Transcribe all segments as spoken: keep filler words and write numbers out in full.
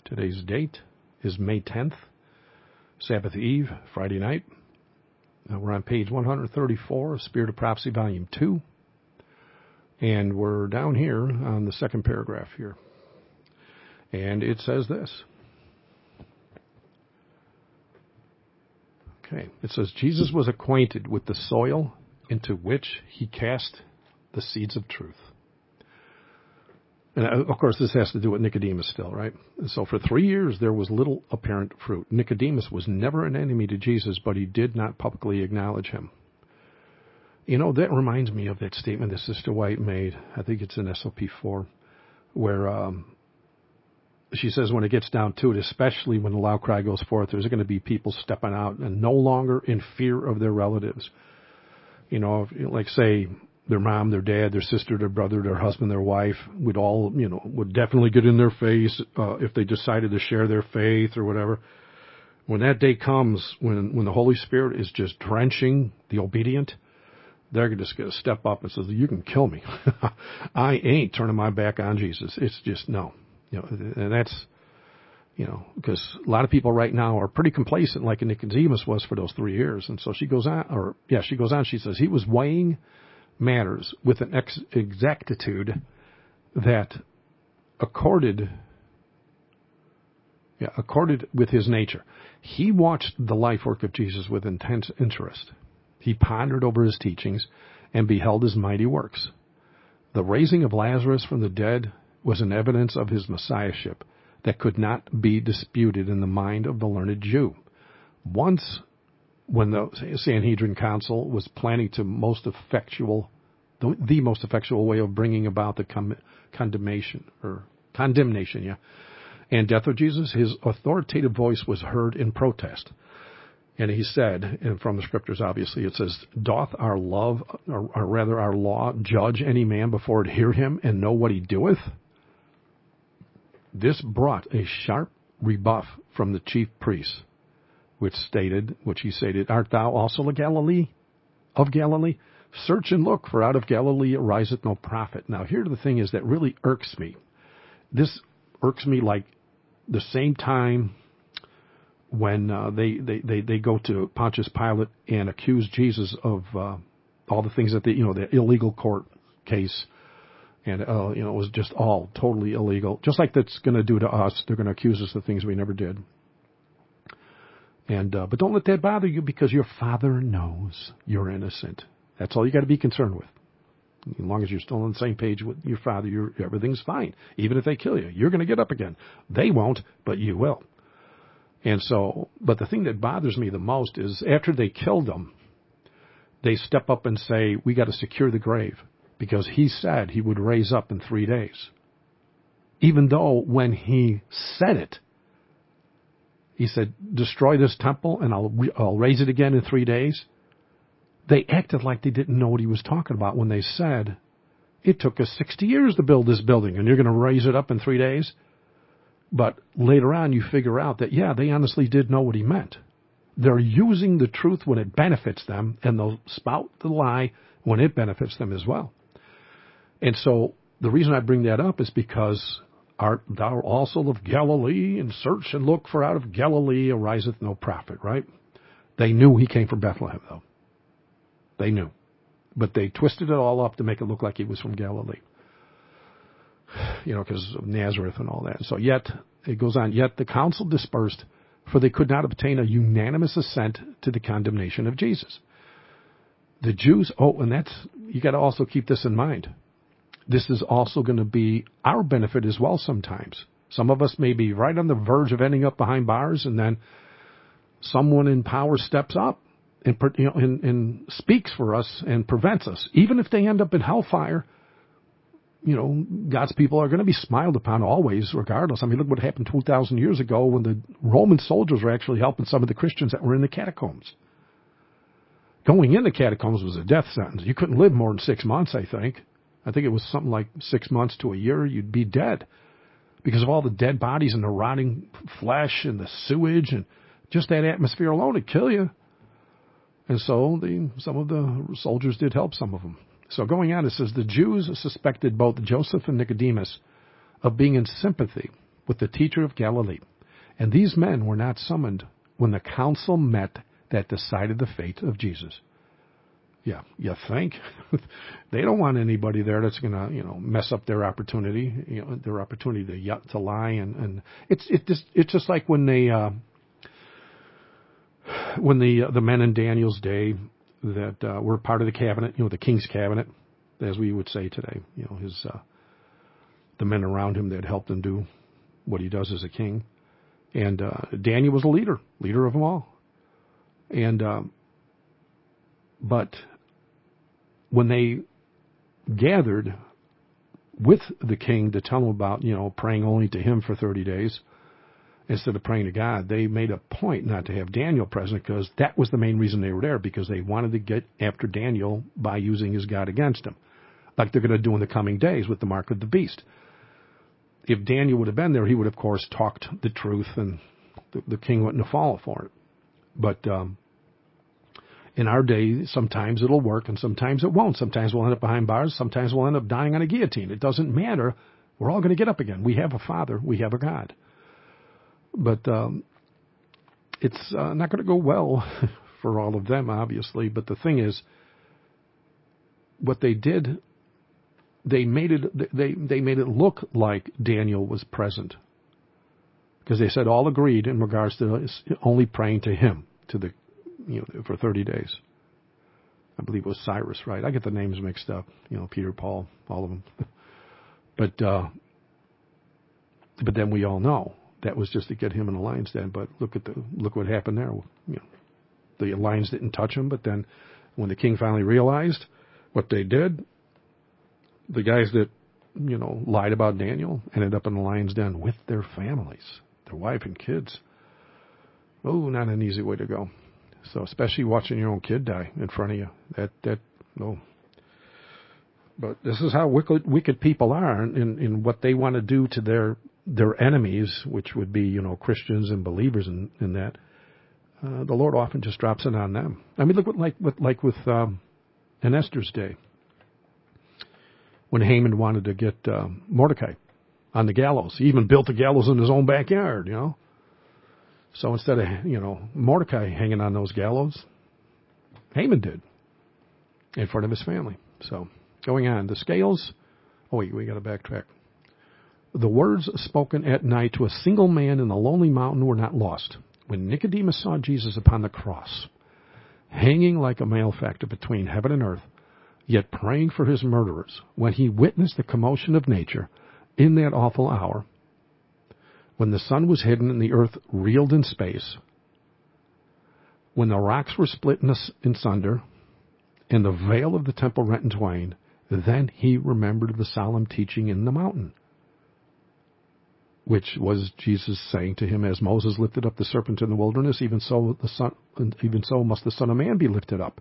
Today's date is May tenth, Sabbath Eve, Friday night. Uh, we're on page one thirty-four of Spirit of Prophecy, Volume two. And we're down here on the second paragraph here. And it says this. Okay, it says, Jesus was acquainted with the soil into which he cast the seeds of truth. And of course, this has to do with Nicodemus still, right? And so for three years, there was little apparent fruit. Nicodemus was never an enemy to Jesus, but he did not publicly acknowledge him. You know, that reminds me of that statement that Sister White made. I think it's in S O P four, where um, she says when it gets down to it, especially when the loud cry goes forth, there's going to be people stepping out and no longer in fear of their relatives. You know, if, like say their mom, their dad, their sister, their brother, their husband, their wife would all, you know, would definitely get in their face uh, if they decided to share their faith or whatever. When that day comes, when when the Holy Spirit is just drenching the obedient, they're just going to step up and say, you can kill me. I ain't turning my back on Jesus. It's just, no. You know, and that's, you know, because a lot of people right now are pretty complacent like Nicodemus was for those three years. And so she goes on, or yeah, she goes on, she says, he was weighing matters with an ex- exactitude that accorded, yeah, accorded with his nature. He watched the life work of Jesus with intense interest. He pondered over his teachings and beheld his mighty works. The raising of Lazarus from the dead was an evidence of his messiahship that could not be disputed in the mind of the learned Jew. Once, when the Sanhedrin Council was planning to most effectual, the, the most effectual way of bringing about the com- condemnation or condemnation, yeah, and death of Jesus, his authoritative voice was heard in protest. And he said, and from the scriptures, obviously, it says, doth our love, or, or rather our law, judge any man before it hear him and know what he doeth? This brought a sharp rebuff from the chief priests, which stated, which he stated, art thou also a Galilee, of Galilee? Search and look, for out of Galilee ariseth no prophet. Now, here the thing is that really irks me. This irks me like the same time when uh, they, they, they, they go to Pontius Pilate and accuse Jesus of uh, all the things that they, you know, the illegal court case. And, uh, you know, it was just all totally illegal. Just like that's going to do to us. They're going to accuse us of things we never did. And, uh, but don't let that bother you because your Father knows you're innocent. That's all you got to be concerned with. As long as you're still on the same page with your Father, you're, everything's fine. Even if they kill you, you're going to get up again. They won't, but you will. And so, but the thing that bothers me the most is after they killed him, they step up and say, we got to secure the grave because he said he would raise up in three days. Even though when he said it, he said, destroy this temple and I'll, I'll raise it again in three days. They acted like they didn't know what he was talking about when they said, it took us sixty years to build this building and you're going to raise it up in three days. But later on, you figure out that, yeah, they honestly did know what he meant. They're using the truth when it benefits them, and they'll spout the lie when it benefits them as well. And so the reason I bring that up is because art thou also of Galilee, and search and look, for out of Galilee ariseth no prophet, right? They knew he came from Bethlehem, though. They knew. But they twisted it all up to make it look like he was from Galilee. You know, because of Nazareth and all that. So yet, it goes on, yet the council dispersed, for they could not obtain a unanimous assent to the condemnation of Jesus. The Jews, oh, and that's, you got to also keep this in mind. This is also going to be our benefit as well sometimes. Some of us may be right on the verge of ending up behind bars, and then someone in power steps up and, you know, and, and speaks for us and prevents us. Even if they end up in hellfire, you know, God's people are going to be smiled upon always, regardless. I mean, look what happened two thousand years ago when the Roman soldiers were actually helping some of the Christians that were in the catacombs. Going in the catacombs was a death sentence. You couldn't live more than six months, I think. I think it was something like six months to a year, you'd be dead. Because of all the dead bodies and the rotting flesh and the sewage and just that atmosphere alone would kill you. And so the, some of the soldiers did help some of them. So going on, it says, the Jews suspected both Joseph and Nicodemus of being in sympathy with the teacher of Galilee. And these men were not summoned when the council met that decided the fate of Jesus. Yeah, you think? They don't want anybody there that's going to, you know, mess up their opportunity, you know, their opportunity to to lie, and, and it's it just it's just like when they uh, when the uh, the men in Daniel's day that uh, were part of the cabinet, you know, the king's cabinet, as we would say today, you know, his uh, the men around him that helped him do what he does as a king, and uh, Daniel was a leader, leader of them all, and um, but when they gathered with the king to tell him about, you know, praying only to him for thirty days instead of praying to God, they made a point not to have Daniel present because that was the main reason they were there, because they wanted to get after Daniel by using his God against him, like they're going to do in the coming days with the mark of the beast. If Daniel would have been there, he would, of course, talked the truth, and the, the king wouldn't have fallen for it. But um, in our day, sometimes it'll work and sometimes it won't. Sometimes we'll end up behind bars. Sometimes we'll end up dying on a guillotine. It doesn't matter. We're all going to get up again. We have a Father. We have a God. But um, it's uh, not going to go well for all of them, obviously. But the thing is, what they did, they made it. They they made it look like Daniel was present, because they said all agreed in regards to only praying to him, to the, you know, for thirty days. I believe it was Cyrus, right? I get the names mixed up. You know, Peter, Paul, all of them. but uh, but then we all know that was just to get him in the lion's den. But look at the look what happened there. You know, the lions didn't touch him. But then, when the king finally realized what they did, the guys that, you know, lied about Daniel ended up in the lion's den with their families, their wife and kids. Oh, not an easy way to go. So, especially watching your own kid die in front of you, that that no. But this is how wicked wicked people are, in, in what they want to do to their their enemies, which would be, you know, Christians and believers in, in that. Uh, the Lord often just drops it on them. I mean, look what like with like with um, in Esther's day, when Haman wanted to get uh, Mordecai on the gallows. He even built the gallows in his own backyard, you know. So instead of, you know, Mordecai hanging on those gallows, Haman did in front of his family. So going on, the scales. Oh, wait, we got to backtrack. The words spoken at night to a single man in the lonely mountain were not lost. When Nicodemus saw Jesus upon the cross, hanging like a malefactor between heaven and earth, yet praying for his murderers, when he witnessed the commotion of nature in that awful hour, when the sun was hidden and the earth reeled in space, when the rocks were split in, in sunder, and the veil of the temple rent in twain, then he remembered the solemn teaching in the mountain, which was Jesus saying to him, as Moses lifted up the serpent in the wilderness, even so the son, even so must the Son of Man be lifted up.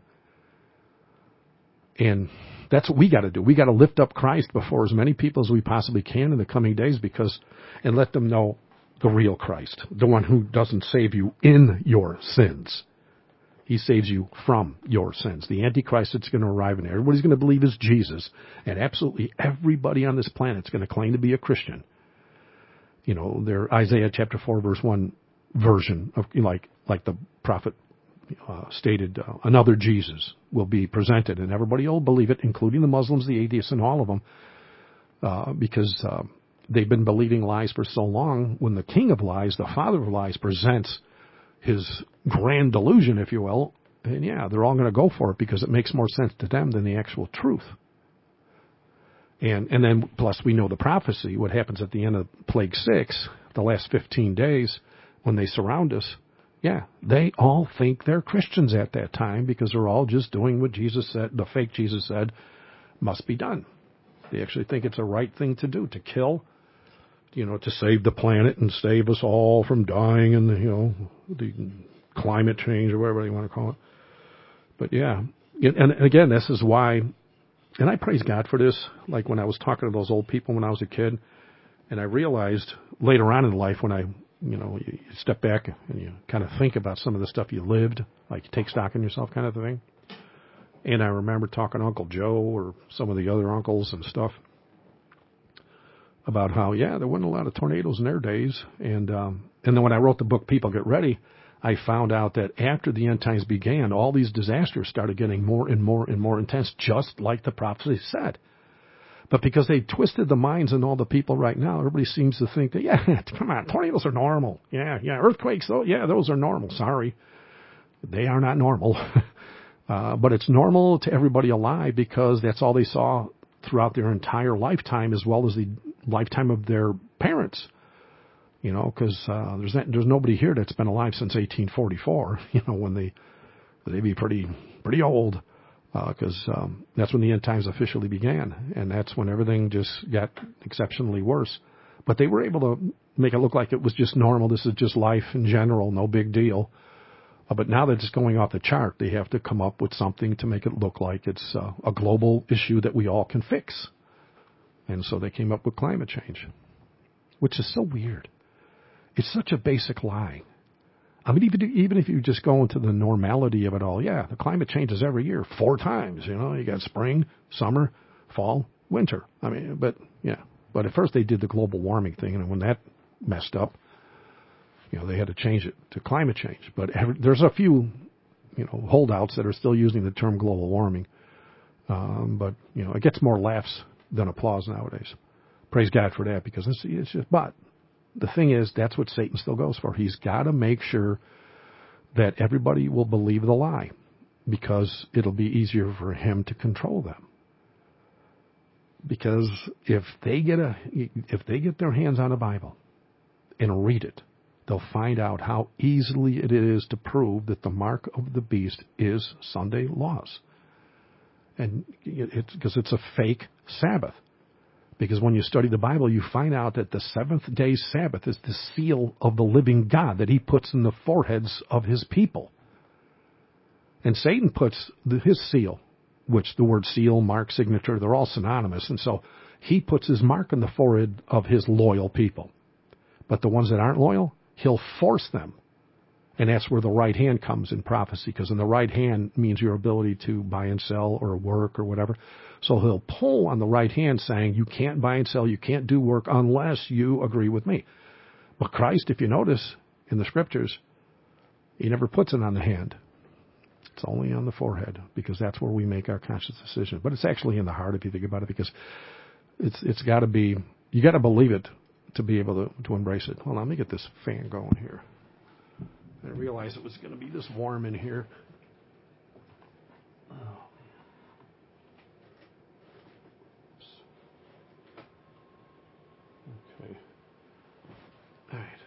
And that's what we got to do. We got to lift up Christ before as many people as we possibly can in the coming days, because, and let them know the real Christ, the one who doesn't save you in your sins. He saves you from your sins. The Antichrist that's going to arrive in there, everybody's going to believe is Jesus, and absolutely everybody on this planet is going to claim to be a Christian. You know, their Isaiah chapter four verse one version of, like like the prophet uh, stated, uh, another Jesus will be presented, and everybody will believe it, including the Muslims, the atheists, and all of them, uh, because uh, they've been believing lies for so long. When the king of lies, the father of lies, presents his grand delusion, if you will, and yeah, they're all going to go for it because it makes more sense to them than the actual truth. And and then, plus, we know the prophecy, what happens at the end of Plague Six, the last fifteen days, when they surround us. Yeah, they all think they're Christians at that time because they're all just doing what Jesus said, the fake Jesus said, must be done. They actually think it's a right thing to do, to kill, you know, to save the planet and save us all from dying and, you know, the climate change or whatever you want to call it. But yeah, and, and again, this is why, and I praise God for this, like when I was talking to those old people when I was a kid, and I realized later on in life when I, you know, you step back and you kind of think about some of the stuff you lived, like you take stock in yourself kind of thing. And I remember talking to Uncle Joe or some of the other uncles and stuff about how, yeah, there wasn't a lot of tornadoes in their days. And, um, and then when I wrote the book, People Get Ready, I found out that after the end times began, all these disasters started getting more and more and more intense, just like the prophecy said. But because they twisted the minds in all the people right now, everybody seems to think that, yeah, come on, tornadoes are normal. Yeah, yeah, earthquakes, oh, yeah, those are normal. Sorry. They are not normal. uh, but it's normal to everybody alive because that's all they saw throughout their entire lifetime, as well as the lifetime of their parents. You know, because uh, there's not, there's nobody here that's been alive since eighteen forty-four. You know, when they they'd be pretty pretty old, because uh, um, that's when the end times officially began, and that's when everything just got exceptionally worse. But they were able to make it look like it was just normal. This is just life in general, no big deal. Uh, but now that it's going off the chart, they have to come up with something to make it look like it's uh, a global issue that we all can fix. And so they came up with climate change, which is so weird. It's such a basic lie. I mean, even, even if you just go into the normality of it all, yeah, the climate changes every year, four times, you know, you got spring, summer, fall, winter. I mean, but, yeah. But at first they did the global warming thing, and when that messed up, you know, they had to change it to climate change. But every, there's a few, you know, holdouts that are still using the term global warming. Um, but, you know, it gets more laughs than applause nowadays. Praise God for that, because it's, it's just, but the thing is, that's what Satan still goes for. He's got to make sure that everybody will believe the lie, because it'll be easier for him to control them. Because if they get a, if they get their hands on a Bible and read it, they'll find out how easily it is to prove that the mark of the beast is Sunday laws. And it's because it's a fake Sabbath. Because when you study the Bible, you find out that the seventh day Sabbath is the seal of the living God that he puts in the foreheads of his people. And Satan puts the, his seal, which the word seal, mark, signature, they're all synonymous. And so he puts his mark on the forehead of his loyal people. But the ones that aren't loyal, he'll force them. And that's where the right hand comes in prophecy, because in the right hand means your ability to buy and sell or work or whatever. So he'll pull on the right hand saying, you can't buy and sell, you can't do work unless you agree with me. But Christ, if you notice in the scriptures, he never puts it on the hand. It's only on the forehead, because that's where we make our conscious decision. But it's actually in the heart if you think about it, because it's it's got to be, you got to believe it to be able to, to embrace it. Hold on, let me get this fan going here. I didn't realize it was going to be this warm in here. Oh. Okay. All right.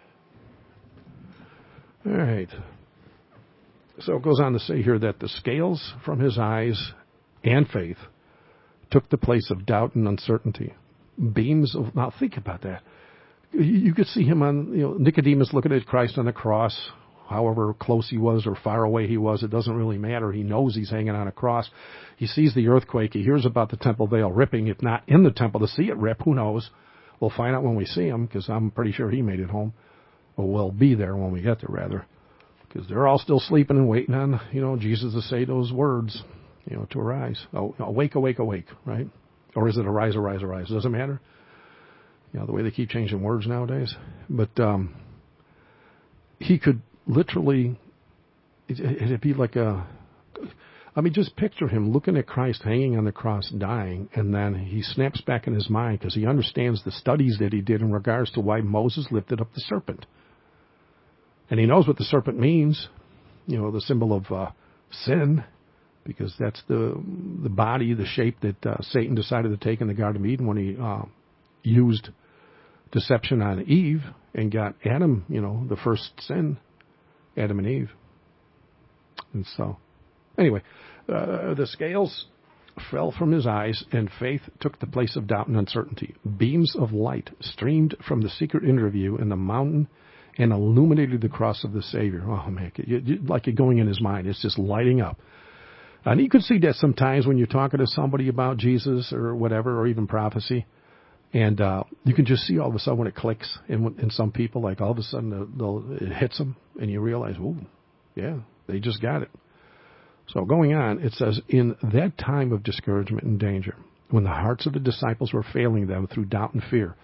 All right. So it goes on to say here that the scales from his eyes and faith took the place of doubt and uncertainty. Beams of, now think about that. You, you could see him on, you know, Nicodemus looking at Christ on the cross. However close he was or far away he was, it doesn't really matter. He knows he's hanging on a cross. He sees the earthquake. He hears about the temple veil ripping, if not in the temple to see it rip. Who knows? We'll find out when we see him, because I'm pretty sure he made it home. Or we'll be there when we get there, rather. Because they're all still sleeping and waiting on, you know, Jesus to say those words, you know, to arise. Oh, awake, awake, awake, right? Or is it arise, arise, arise? Doesn't matter. You know, the way they keep changing words nowadays. But um, he could literally, it'd be like a, I mean, just picture him looking at Christ hanging on the cross, dying, and then he snaps back in his mind because he understands the studies that he did in regards to why Moses lifted up the serpent. And he knows what the serpent means, you know, the symbol of uh, sin, because that's the the body, the shape that uh, Satan decided to take in the Garden of Eden when he uh, used deception on Eve and got Adam, you know, the first sin, Adam and Eve. And so, anyway, uh, the scales fell from his eyes, and faith took the place of doubt and uncertainty. Beams of light streamed from the secret interview in the mountain and illuminated the cross of the Savior. Oh, man, you, you, like you're going in his mind. It's just lighting up. And you could see that sometimes when you're talking to somebody about Jesus or whatever, or even prophecy. And uh, you can just see all of a sudden when it clicks in, in some people, like all of a sudden they'll, they'll, it hits them, and you realize, oh, yeah, they just got it. So going on, it says, in that time of discouragement and danger, when the hearts of the disciples were failing them through doubt and fear,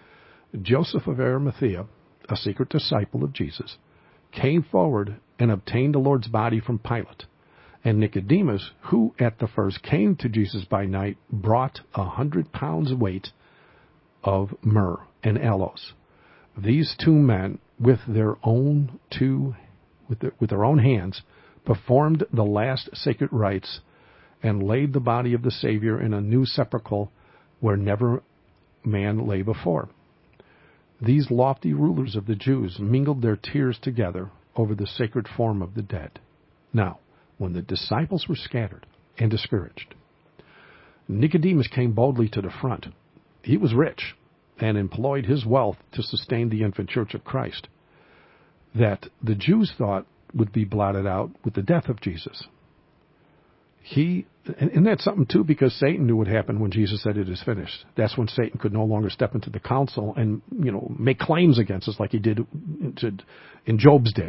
Joseph of Arimathea, a secret disciple of Jesus, came forward and obtained the Lord's body from Pilate. And Nicodemus, who at the first came to Jesus by night, brought a hundred pounds weight of myrrh and aloes. These two men, with their own two, with their, with their own hands, performed the last sacred rites and laid the body of the Savior in a new sepulchre where never man lay before. These lofty rulers of the Jews mingled their tears together over the sacred form of the dead. Now, when the disciples were scattered and discouraged, Nicodemus came boldly to the front. He was rich and employed his wealth to sustain the infant church of Christ, that the Jews thought would be blotted out with the death of Jesus. He, and that's something too, because Satan knew what happened when Jesus said it is finished. That's when Satan could no longer step into the council and, you know, make claims against us like he did in Job's day.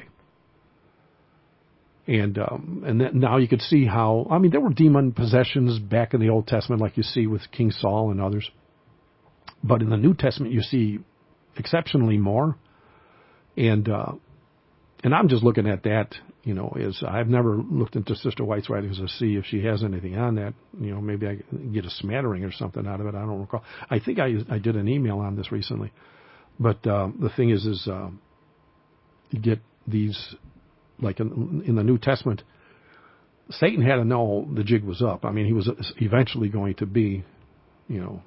And um, and then now you could see how, I mean, there were demon possessions back in the Old Testament, like you see with King Saul and others. But in the New Testament, you see exceptionally more. And uh, and I'm just looking at that, you know, as I've never looked into Sister White's writings to see if she has anything on that. You know, maybe I get a smattering or something out of it. I don't recall. I think I I did an email on this recently. But uh, the thing is, is uh, you get these, like in, in the New Testament, Satan had to know the jig was up. I mean, he was eventually going to be, you know,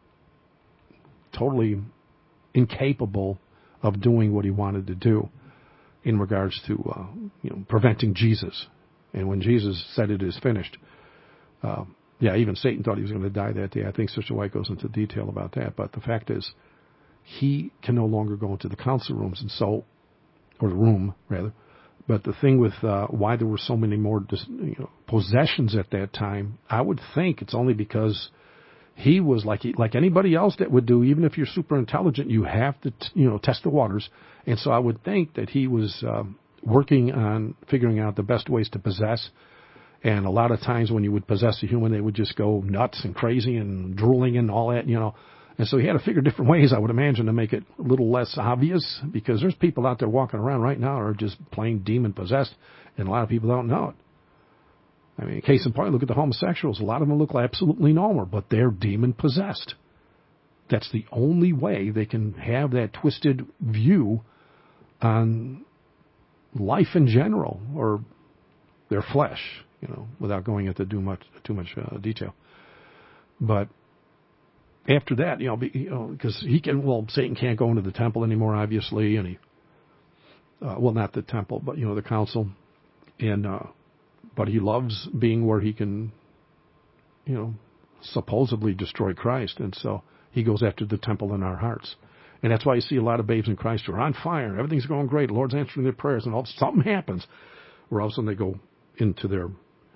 totally incapable of doing what he wanted to do in regards to, uh, you know, preventing Jesus. And when Jesus said it is finished, uh, yeah, even Satan thought he was going to die that day. I think Sister White goes into detail about that. But the fact is, he can no longer go into the council rooms, and so, or the room rather. But the thing with uh, why there were so many more dis, you know, possessions at that time, I would think it's only because he was like he, like anybody else that would do. Even if you're super intelligent, you have to t- you know test the waters. And so I would think that he was um, working on figuring out the best ways to possess. And a lot of times when you would possess a human, they would just go nuts and crazy and drooling and all that, you know. And so he had to figure different ways, I would imagine, to make it a little less obvious, because there's people out there walking around right now who are just plain demon-possessed, and a lot of people don't know it. I mean, case in point, look at the homosexuals. A lot of them look absolutely normal, but they're demon-possessed. That's the only way they can have that twisted view on life in general, or their flesh, you know, without going into too much, too much uh, detail. But after that, you know, be, you know, because he can, well, Satan can't go into the temple anymore, obviously, and he, uh, well, not the temple, but, you know, the council, and, uh, but he loves being where he can, you know, supposedly destroy Christ, and so he goes after the temple in our hearts. And that's why you see a lot of babes in Christ who are on fire, everything's going great, the Lord's answering their prayers, and all something happens, where all of a sudden they go into their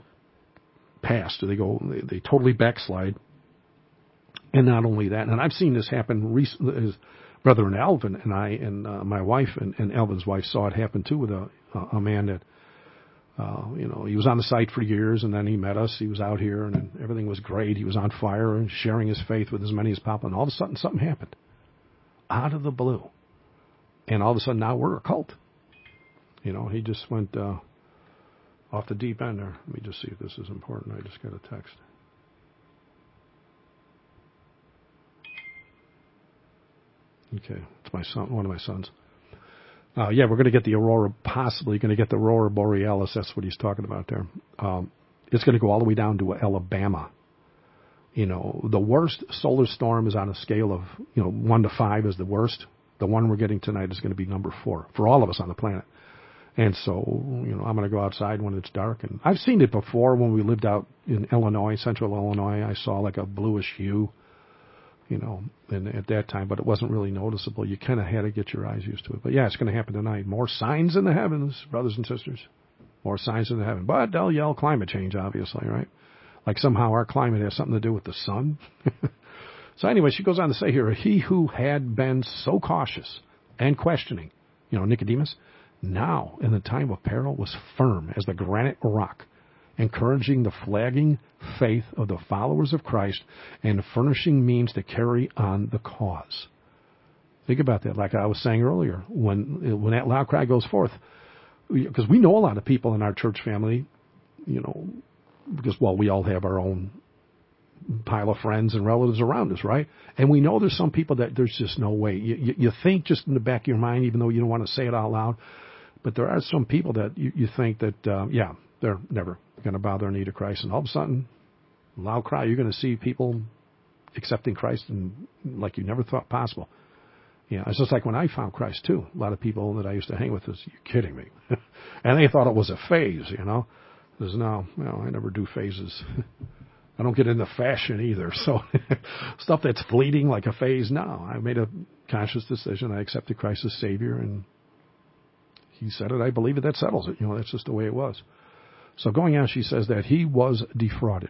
past, they go, they, they totally backslide. And not only that, and I've seen this happen recently. His brother and Alvin and I and uh, my wife and, and Alvin's wife saw it happen too with a a man that, uh, you know, he was on the site for years, and then he met us. He was out here, and everything was great. He was on fire and sharing his faith with as many as possible. And all of a sudden, something happened out of the blue, and all of a sudden now we're a cult. You know, he just went uh, off the deep end there. Let me just see if this is important. I just got a text. Okay, it's my son, one of my sons. Uh, yeah, we're going to get the aurora, possibly going to get the aurora borealis. That's what he's talking about there. Um, it's going to go all the way down to Alabama. You know, the worst solar storm is on a scale of, you know, one to five is the worst. The one we're getting tonight is going to be number four for all of us on the planet. And so, you know, I'm going to go outside when it's dark. And I've seen it before when we lived out in Illinois, central Illinois. I saw like a bluish hue. You know, and at that time, but it wasn't really noticeable. You kind of had to get your eyes used to it. But yeah, it's going to happen tonight. More signs in the heavens, brothers and sisters. More signs in the heavens. But they'll yell climate change, obviously, right? Like somehow our climate has something to do with the sun. So anyway, she goes on to say here, he who had been so cautious and questioning, you know, Nicodemus, now in the time of peril was firm as the granite rock, encouraging the flagging faith of the followers of Christ and furnishing means to carry on the cause. Think about that. Like I was saying earlier, when when that loud cry goes forth, because we know a lot of people in our church family, you know, because, well, we all have our own pile of friends and relatives around us, right? And we know there's some people that there's just no way. You, you, you think just in the back of your mind, even though you don't want to say it out loud, but there are some people that you, you think that, uh, yeah, they're never going to bow their knee to Christ. And all of a sudden, loud cry, you're going to see people accepting Christ and like you never thought possible. Yeah, it's just like when I found Christ, too. A lot of people that I used to hang with was, you're kidding me. And they thought it was a phase, you know. There's no, no, I never do phases. I don't get into fashion either. So stuff that's fleeting like a phase, no. I made a conscious decision. I accepted Christ as Savior, and he said it. I believe it. That settles it. You know, that's just the way it was. So going on, she says that he was defrauded,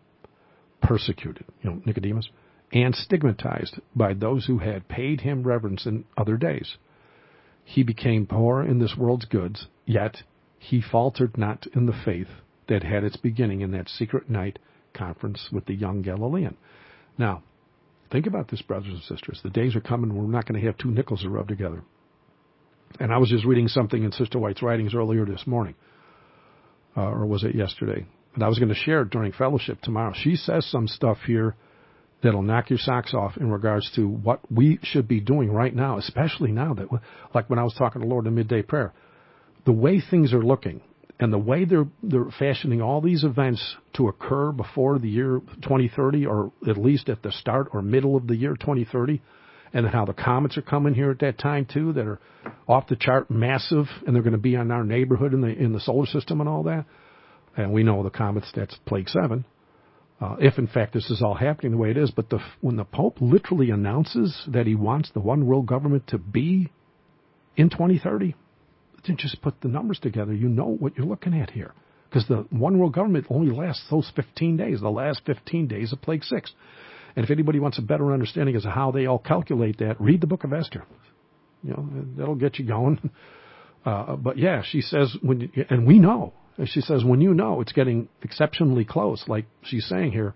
persecuted, you know, Nicodemus, and stigmatized by those who had paid him reverence in other days. He became poor in this world's goods, yet he faltered not in the faith that had its beginning in that secret night conference with the young Galilean. Now, think about this, brothers and sisters. The days are coming when we're not going to have two nickels to rub together. And I was just reading something in Sister White's writings earlier this morning, uh, or was it yesterday? And I was going to share it during fellowship tomorrow. She says some stuff here that'll knock your socks off in regards to what we should be doing right now, especially now that, like when I was talking to the Lord in midday prayer, the way things are looking and the way they're they're fashioning all these events to occur before the year twenty thirty, or at least at the start or middle of the year twenty thirty, and how the comets are coming here at that time too, that are off the chart massive, and they're going to be on our neighborhood in the in the solar system and all that. And we know the comets, that's plague seven. Uh, if, in fact, this is all happening the way it is. But the, when the Pope literally announces that he wants the one world government to be in twenty thirty, then just put the numbers together. You know what you're looking at here. Because the one world government only lasts those fifteen days, the last fifteen days of Plague Six. And if anybody wants a better understanding as to how they all calculate that, read the book of Esther. You know, that'll get you going. Uh, but, yeah, she says, when you, and we know. She says, when you know it's getting exceptionally close, like she's saying here,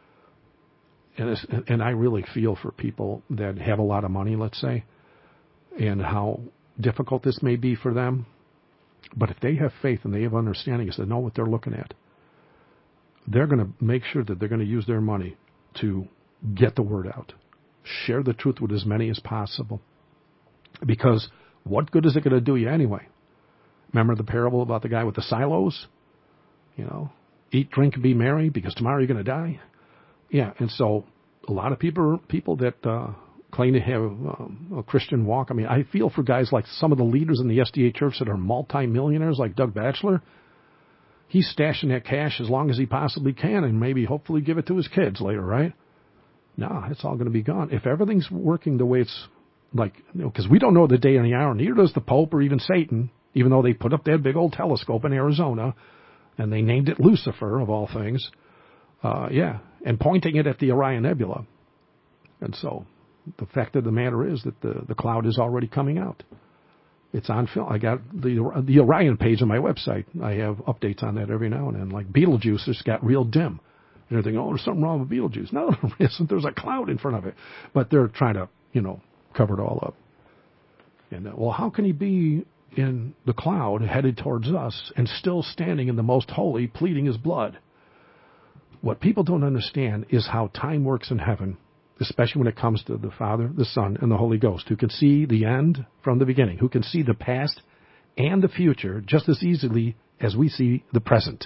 and, it's, and I really feel for people that have a lot of money, let's say, and how difficult this may be for them. But if they have faith and they have understanding, as they know what they're looking at, they're going to make sure that they're going to use their money to get the word out, share the truth with as many as possible. Because what good is it going to do you anyway? Remember the parable about the guy with the silos? You know, eat, drink, and be merry because tomorrow you're going to die. Yeah, and so a lot of people people that uh, claim to have um, a Christian walk. I mean, I feel for guys like some of the leaders in the S D A church that are multimillionaires, like Doug Batchelor. He's stashing that cash as long as he possibly can and maybe hopefully give it to his kids later, right? No, it's all going to be gone. If everything's working the way it's like, you know, because we don't know the day and the hour, neither does the Pope or even Satan. Even though they put up that big old telescope in Arizona, and they named it Lucifer, of all things, uh, yeah, and pointing it at the Orion Nebula. And so the fact of the matter is that the, the cloud is already coming out. It's on film. I got the the Orion page on my website. I have updates on that every now and then. Like Betelgeuse just got real dim. And you're thinking, oh, there's something wrong with Betelgeuse. No, there isn't. There's a cloud in front of it. But they're trying to, you know, cover it all up. And, uh, well, how can he be in the cloud headed towards us and still standing in the most holy, pleading his blood? What people don't understand is how time works in heaven, especially when it comes to the Father, the Son, and the Holy Ghost, who can see the end from the beginning, who can see the past and the future just as easily as we see the present.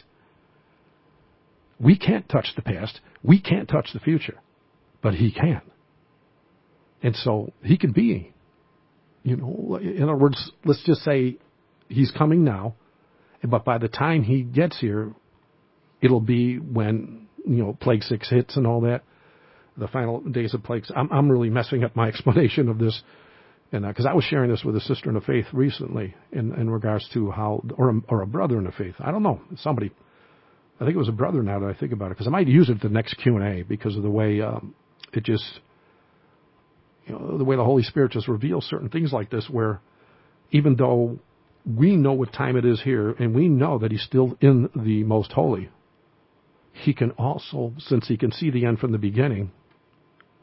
We can't touch the past. We can't touch the future, but he can. And so he can be, you know, in other words, let's just say he's coming now, but by the time he gets here, it'll be when, you know, Plague Six hits and all that, the final days of Plague Six. I'm, I'm really messing up my explanation of this, and because uh, I was sharing this with a sister in the faith recently in, in regards to how, or a, or a brother in the faith. I don't know, somebody, I think it was a brother now that I think about it, because I might use it at the next Q and A because of the way um, it just... You know, the way the Holy Spirit just reveals certain things like this, where even though we know what time it is here and we know that he's still in the most holy, he can also, since he can see the end from the beginning,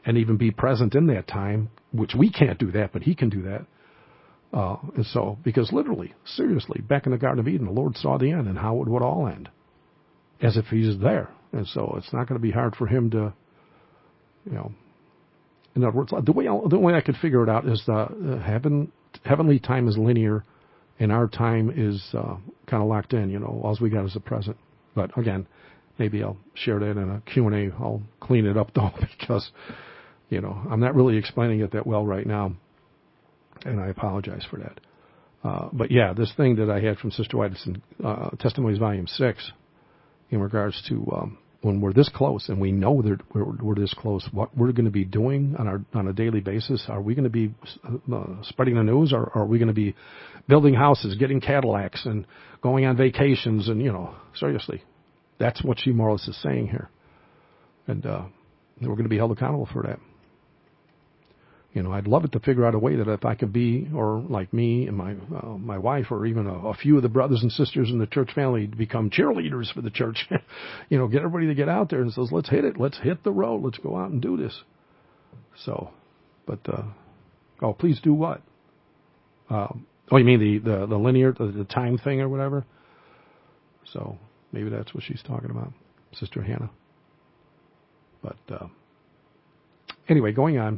and even be present in that time, which we can't do that, but he can do that. Uh, and so, because literally, seriously, back in the Garden of Eden, the Lord saw the end and how it would all end, as if he's there. And so it's not going to be hard for him to, you know, in other words, the way, the way I could figure it out is the uh, heaven, heavenly time is linear, and our time is uh, kind of locked in, you know, all we got is the present. But again, maybe I'll share that in a Q and A. I'll clean it up, though, because, you know, I'm not really explaining it that well right now, and I apologize for that. Uh, but, yeah, this thing that I had from Sister White's in uh, Testimonies Volume six in regards to um, when we're this close, and we know that we're, we're this close, what we're going to be doing on our on a daily basis. Are we going to be uh, spreading the news, or, or are we going to be building houses, getting Cadillacs, and going on vacations? And, you know, seriously, that's what She Morris is saying here. And uh, we're going to be held accountable for that. You know, I'd love it to figure out a way that if I could be, or like me and my uh, my wife, or even a, a few of the brothers and sisters in the church family, to become cheerleaders for the church. You know, get everybody to get out there and says, let's hit it. Let's hit the road. Let's go out and do this. So, but, uh, oh, please do what? Um, oh, you mean the, the, the linear, the, the time thing or whatever? So maybe that's what she's talking about, Sister Hannah. But uh, anyway, going on.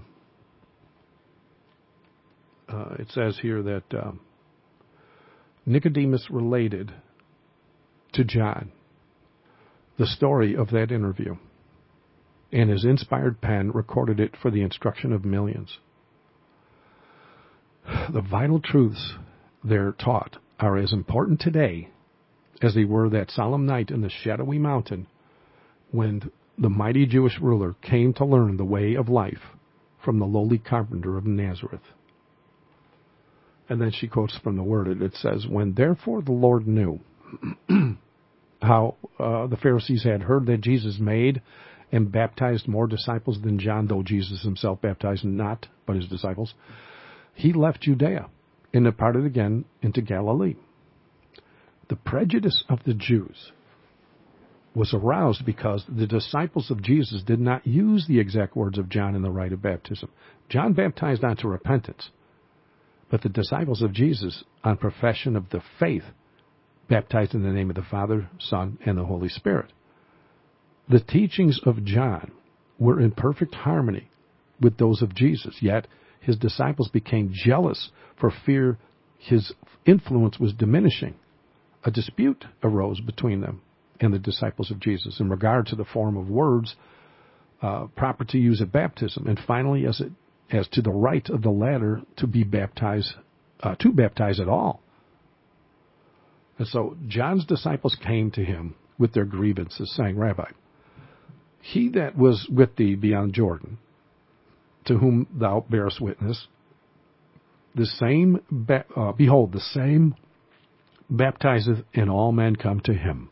Uh, it says here that um, Nicodemus related to John the story of that interview, and his inspired pen recorded it for the instruction of millions. The vital truths there taught are as important today as they were that solemn night in the shadowy mountain when the mighty Jewish ruler came to learn the way of life from the lowly carpenter of Nazareth. And then she quotes from the Word. It says, when therefore the Lord knew how uh, the Pharisees had heard that Jesus made and baptized more disciples than John, though Jesus himself baptized not, but his disciples, he left Judea and departed again into Galilee. The prejudice of the Jews was aroused because the disciples of Jesus did not use the exact words of John in the rite of baptism. John baptized unto repentance, but the disciples of Jesus, on profession of the faith, baptized in the name of the Father, Son, and the Holy Spirit. The teachings of John were in perfect harmony with those of Jesus, yet his disciples became jealous for fear his influence was diminishing. A dispute arose between them and the disciples of Jesus in regard to the form of words uh, proper to use at baptism, and finally as it as to the right of the latter to be baptized, uh, to baptize at all. And so John's disciples came to him with their grievances, saying, Rabbi, he that was with thee beyond Jordan, to whom thou bearest witness, the same, ba- uh, behold, the same baptizeth, and all men come to him.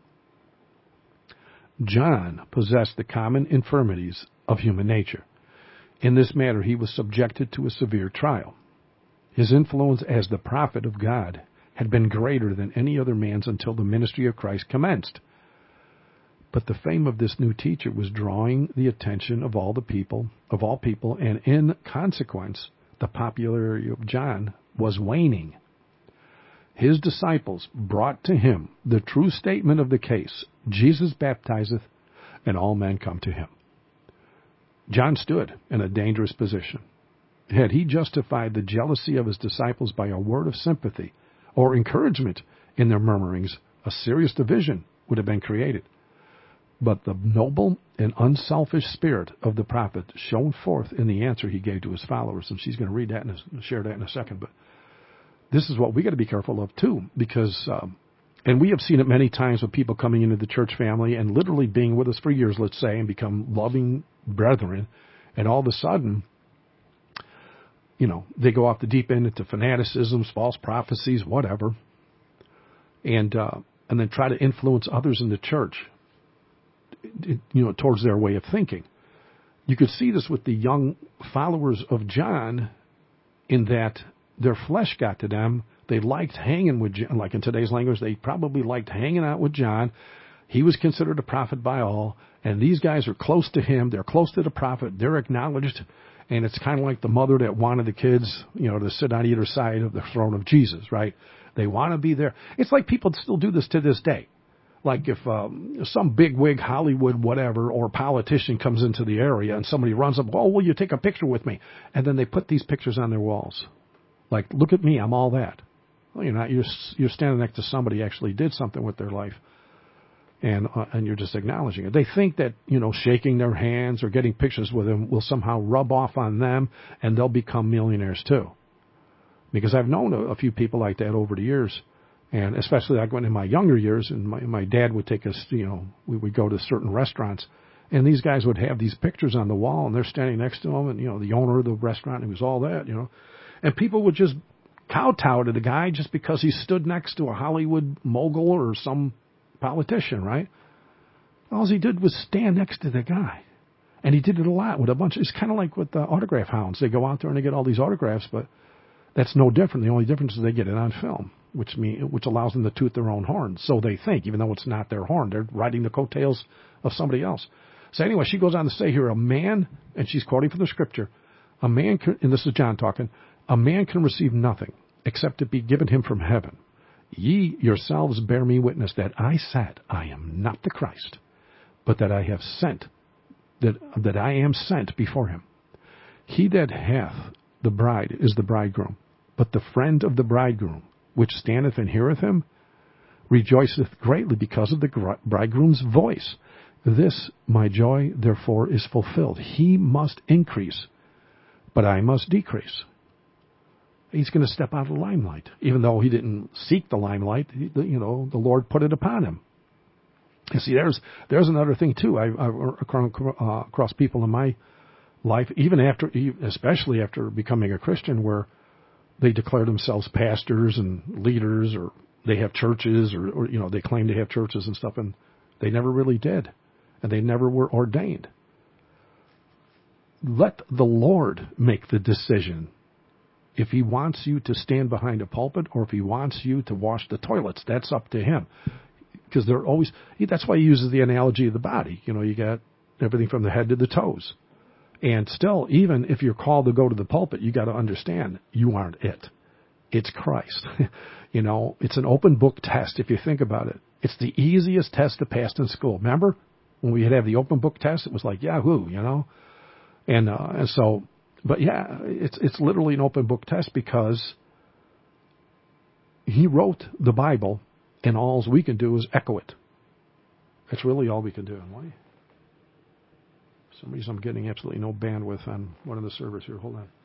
John possessed the common infirmities of human nature. In this matter, he was subjected to a severe trial. His influence as the prophet of God had been greater than any other man's until the ministry of Christ commenced. But the fame of this new teacher was drawing the attention of all the people, of all people, and in consequence, the popularity of John was waning. His disciples brought to him the true statement of the case, Jesus baptizeth, and all men come to him. John stood in a dangerous position. Had he justified the jealousy of his disciples by a word of sympathy or encouragement in their murmurings, a serious division would have been created. But the noble and unselfish spirit of the prophet shone forth in the answer he gave to his followers. And she's going to read that and share that in a second. But this is what we got to be careful of, too, because, um, and we have seen it many times with people coming into the church family and literally being with us for years, let's say, and become loving brethren, and all of a sudden, you know, they go off the deep end into fanaticisms, false prophecies, whatever, and uh, and then try to influence others in the church, you know, towards their way of thinking. You could see this with the young followers of John, in that their flesh got to them. They liked hanging with John, like in today's language, they probably liked hanging out with John. He was considered a prophet by all, and these guys are close to him. They're close to the prophet. They're acknowledged, and it's kind of like the mother that wanted the kids, you know, to sit on either side of the throne of Jesus, right? They want to be there. It's like people still do this to this day. Like if um, some big wig Hollywood whatever or politician comes into the area and somebody runs up, oh, will you take a picture with me? And then they put these pictures on their walls. Like, look at me, I'm all that. Well, you're not. You're you're standing next to somebody who actually did something with their life, and uh, and you're just acknowledging it. They think that, you know, shaking their hands or getting pictures with them will somehow rub off on them, and they'll become millionaires too. Because I've known a, a few people like that over the years, and especially like when in my younger years, and my my dad would take us, you know, we would go to certain restaurants, and these guys would have these pictures on the wall, and they're standing next to them, and you know, the owner of the restaurant, he was all that, you know, and people would just kowtow to the guy just because he stood next to a Hollywood mogul or some politician, right? All he did was stand next to the guy. And he did it a lot with a bunch. It's kind of like with the autograph hounds. They go out there and they get all these autographs, but that's no different. The only difference is they get it on film, which mean, which allows them to toot their own horn. So they think, even though it's not their horn, they're riding the coattails of somebody else. So anyway, she goes on to say here, a man, and she's quoting from the scripture, a man, can, and this is John talking, a man can receive nothing except it be given him from heaven. Ye yourselves bear me witness that I said, I am not the Christ, but that I have sent, that that I am sent before him. He that hath the bride is the bridegroom, but the friend of the bridegroom, which standeth and heareth him, rejoiceth greatly because of the bridegroom's voice. This my joy, therefore, is fulfilled. He must increase, but I must decrease. He's going to step out of the limelight, even though he didn't seek the limelight. You know, the Lord put it upon him. You see, there's there's another thing too. I, I've come across people in my life, even after, especially after becoming a Christian, where they declare themselves pastors and leaders, or they have churches, or, or you know, they claim to have churches and stuff, and they never really did, and they never were ordained. Let the Lord make the decision. If he wants you to stand behind a pulpit or if he wants you to wash the toilets, that's up to him. Because they're always, that's why he uses the analogy of the body. You know, you got everything from the head to the toes. And still, even if you're called to go to the pulpit, you got to understand you aren't it. It's Christ. You know, it's an open book test if you think about it. It's the easiest test to pass in school. Remember when we had to have the open book test? It was like Yahoo, you know? And, uh, and so... But yeah, it's it's literally an open book test because he wrote the Bible, and all we can do is echo it. That's really all we can do. Why? For some reason I'm getting absolutely no bandwidth on one of the servers here. Hold on.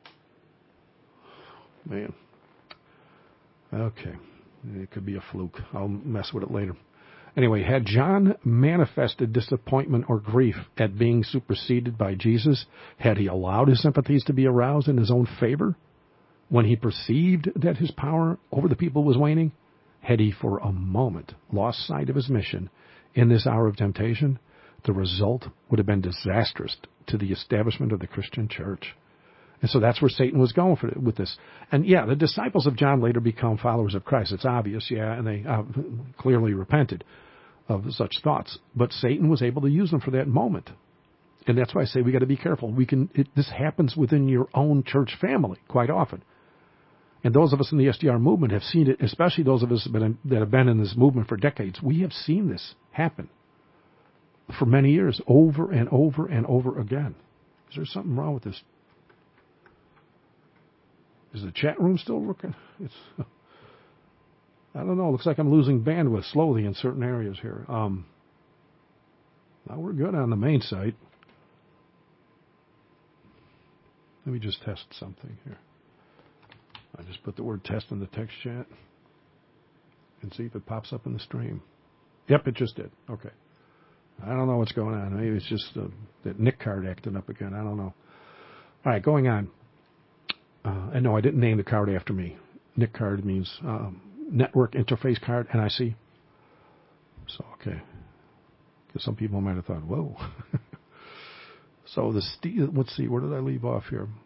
Man. Okay. It could be a fluke. I'll mess with it later. Anyway, had John manifested disappointment or grief at being superseded by Jesus? Had he allowed his sympathies to be aroused in his own favor when he perceived that his power over the people was waning? Had he for a moment lost sight of his mission in this hour of temptation? The result would have been disastrous to the establishment of the Christian church. And so that's where Satan was going for it, with this. And yeah, the disciples of John later become followers of Christ. It's obvious, yeah, and they uh, clearly repented of such thoughts. But Satan was able to use them for that moment. And that's why I say we got to be careful. We can. It, this happens within your own church family quite often. And those of us in the S D R movement have seen it, especially those of us that have been, that have been in this movement for decades. We have seen this happen for many years, over and over and over again. Is there something wrong with this? Is the chat room still working? It's, I don't know. Looks like I'm losing bandwidth slowly in certain areas here. Um, now we're good on the main site. Let me just test something here. I just put the word test in the text chat and see if it pops up in the stream. Yep, it just did. Okay. I don't know what's going on. Maybe it's just uh, that Nick card acting up again. I don't know. All right, going on. Uh, and no, I didn't name the card after me. Nick card means um, network interface card, N I C. So, okay. Because some people might have thought, whoa. So, the st- let's see, where did I leave off here?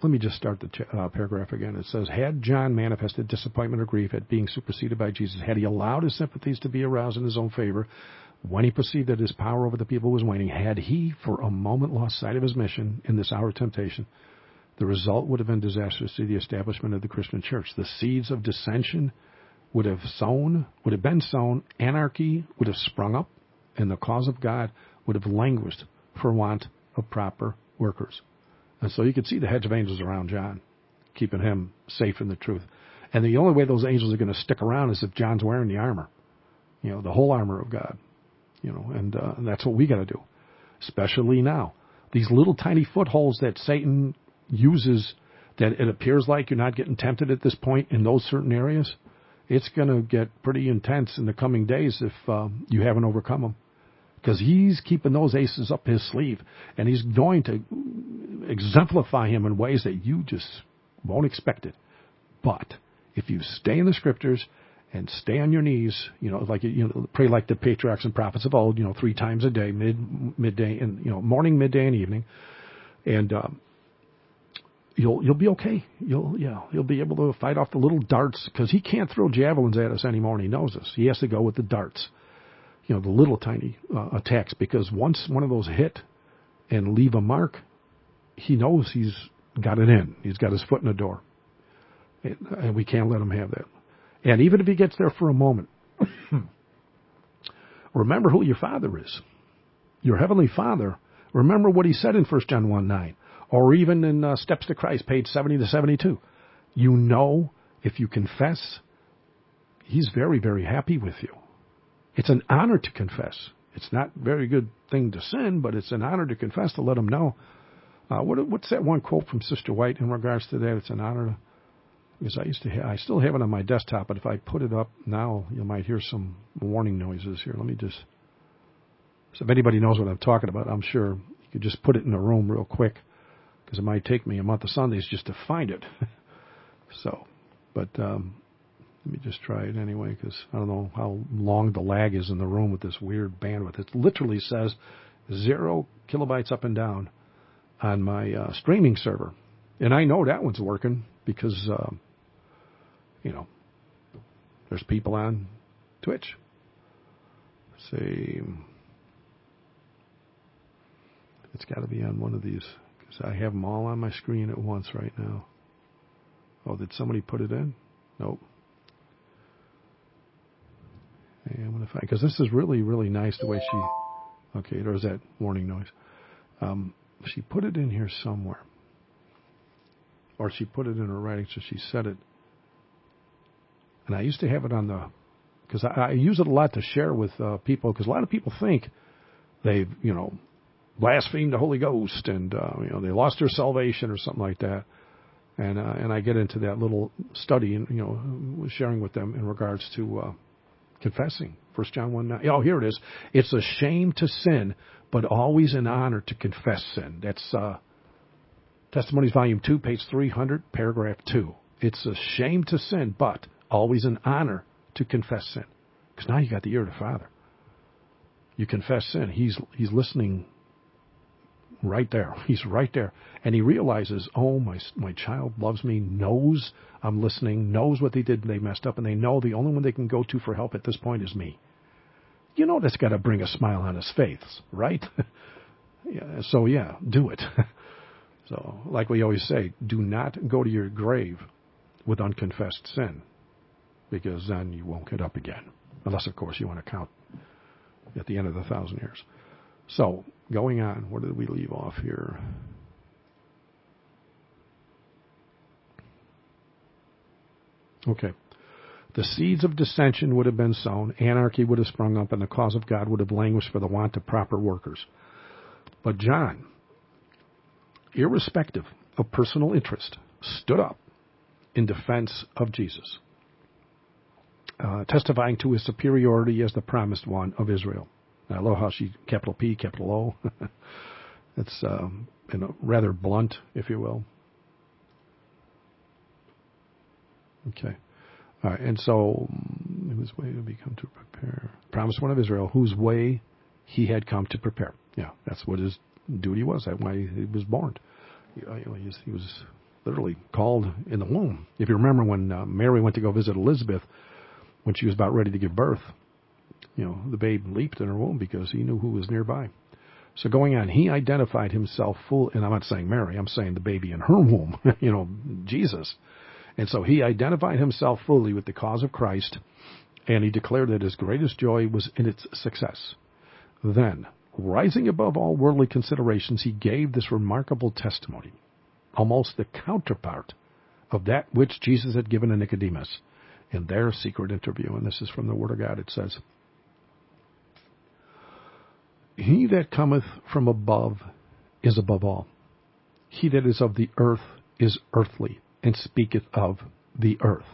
let me just start the ch- uh, paragraph again. It says, had John manifested disappointment or grief at being superseded by Jesus, had he allowed his sympathies to be aroused in his own favor, when he perceived that his power over the people was waning, had he for a moment lost sight of his mission in this hour of temptation, the result would have been disastrous to the establishment of the Christian church. The seeds of dissension would have sown, would have been sown, anarchy would have sprung up, and the cause of God would have languished for want of proper workers. And so you could see the hedge of angels around John, keeping him safe in the truth. And the only way those angels are going to stick around is if John's wearing the armor, you know, the whole armor of God, you know, and, uh, and that's what we got to do, especially now. These little tiny footholds that Satan uses, that it appears like you're not getting tempted at this point in those certain areas, it's going to get pretty intense in the coming days if um, you haven't overcome them. Because he's keeping those aces up his sleeve, and he's going to exemplify him in ways that you just won't expect it. But if you stay in the Scriptures and stay on your knees, you know, like you know, pray like the patriarchs and prophets of old, you know, three times a day, mid midday, and you know, morning, midday, and evening, and um, you'll you'll be okay. You'll yeah, you'll be able to fight off the little darts, because he can't throw javelins at us anymore. And he knows this. He has to go with the darts. You know, the little tiny uh, attacks, because once one of those hit and leave a mark, he knows he's got it in. He's got his foot in the door. And, and we can't let him have that. And even if he gets there for a moment, remember who your Father is. Your Heavenly Father. Remember what he said in First John one nine, or even in uh, Steps to Christ, page seventy to seventy-two. You know, if you confess, he's very, very happy with you. It's an honor to confess. It's not a very good thing to sin, but it's an honor to confess, to let him know. Uh, what, what's that one quote from Sister White in regards to that? It's an honor to, because I used to, ha- I still have it on my desktop, but if I put it up now, you might hear some warning noises here. Let me just, so if anybody knows what I'm talking about, I'm sure you could just put it in the room real quick, because it might take me a month of Sundays just to find it. So, but, um, let me just try it anyway, because I don't know how long the lag is in the room with this weird bandwidth. It literally says zero kilobytes up and down on my uh, streaming server. And I know that one's working because, uh, you know, there's people on Twitch. Let's see. It's got to be on one of these, because I have them all on my screen at once right now. Oh, did somebody put it in? Nope. And I'm going to find, because this is really, really nice the way she, okay, there's that warning noise. Um, she put it in here somewhere. Or she put it in her writing, so she said it. And I used to have it on the, because I, I use it a lot to share with uh, people, because a lot of people think they've, you know, blasphemed the Holy Ghost and, uh, you know, they lost their salvation or something like that. And uh, and I get into that little study, and, you know, sharing with them in regards to uh, confessing. First John one nine. Oh, here it is. It's a shame to sin, but always an honor to confess sin. That's uh, Testimonies, Volume two, page three hundred, paragraph two. It's a shame to sin, but always an honor to confess sin. Because now you got the ear of the Father. You confess sin. He's he's listening right there. He's right there. And he realizes, oh, my my child loves me, knows I'm listening, knows what they did, they messed up, and they know the only one they can go to for help at this point is me. You know that's got to bring a smile on his face, right? Yeah, so, yeah, do it. So, like we always say, do not go to your grave with unconfessed sin, because then you won't get up again. Unless, of course, you want to count at the end of the thousand years. So, going on, where did we leave off here? Okay. The seeds of dissension would have been sown, anarchy would have sprung up, and the cause of God would have languished for the want of proper workers. But John, irrespective of personal interest, stood up in defense of Jesus, uh, testifying to his superiority as the promised one of Israel. I love how she, capital P, capital O. It's um, you know, rather blunt, if you will. Okay. All right. And so, whose way to become to prepare? Promised one of Israel, whose way he had come to prepare. Yeah, that's what his duty was. That's why he was born. You know, he was, he was literally called in the womb. If you remember when uh, Mary went to go visit Elizabeth, when she was about ready to give birth, you know, the babe leaped in her womb because he knew who was nearby. So going on, he identified himself full, and I'm not saying Mary, I'm saying the baby in her womb, you know, Jesus. And so he identified himself fully with the cause of Christ, and he declared that his greatest joy was in its success. Then, rising above all worldly considerations, he gave this remarkable testimony, almost the counterpart of that which Jesus had given to Nicodemus in their secret interview. And this is from the Word of God. It says, He that cometh from above is above all. He that is of the earth is earthly, and speaketh of the earth.